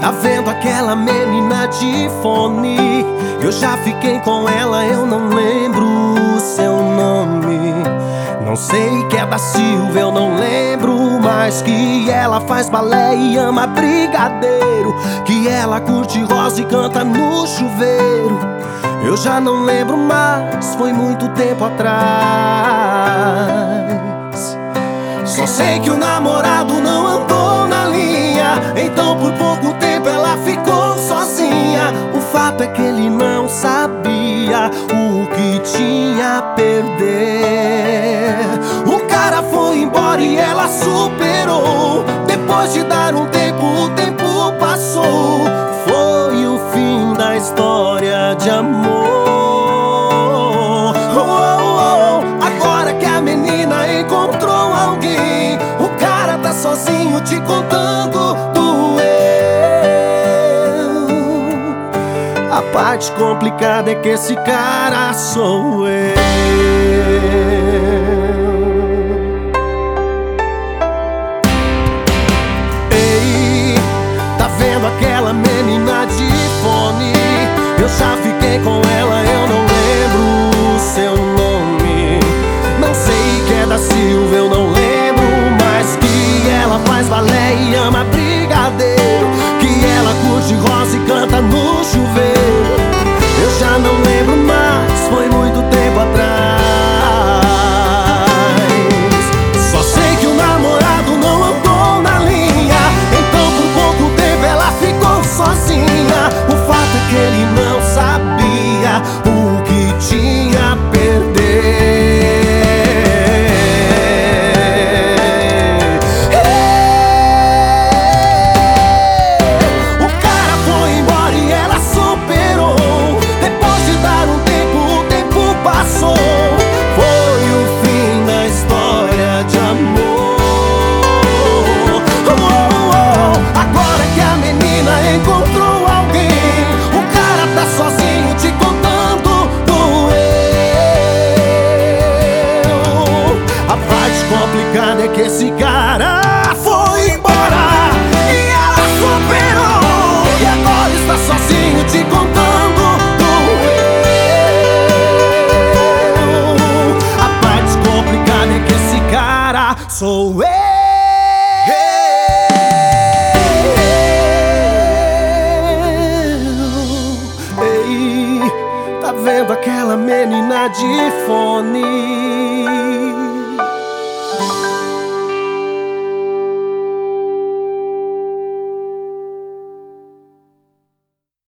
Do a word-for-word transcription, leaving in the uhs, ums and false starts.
Tá vendo aquela menina de fone? Eu já fiquei com ela, eu não lembro o seu nome. Não sei que é da Silva, eu não lembro mais. Que ela faz balé e ama brigadeiro, que ela curte rosa e canta no chuveiro. Eu já não lembro mais, foi muito tempo atrás. Só sei que o namorado não andou na linha, então por pouco tempo ela ficou sozinha. O fato é que ele não sabia o que tinha a perder. O cara foi embora e ela superou. Depois de dar um tempo, o tempo passou. Foi o fim da história de amor. Oh, oh, oh. Agora que a menina encontrou alguém, o cara tá sozinho te contando do eu. A parte complicada é que esse cara sou eu. Ei, tá vendo aquela menina de fone? Eu já fiquei com ela, eu não lembro o seu nome. Não sei que é da Silva, eu não lembro mais. Que ela faz balé e ama brigadeiro, que ela curte rosa e canta no chuveiro. Eu já não lembro mais, foi muito tempo atrás. Só sei que o namorado não andou na linha, então por pouco tempo ela ficou sozinha. O fato é que ele não sabia o que tinha a perder. Complicado é que esse cara foi embora e ela superou, e agora está sozinho te contando do eu. A parte complicada é que esse cara sou eu. Ei, tá vendo aquela menina de fone?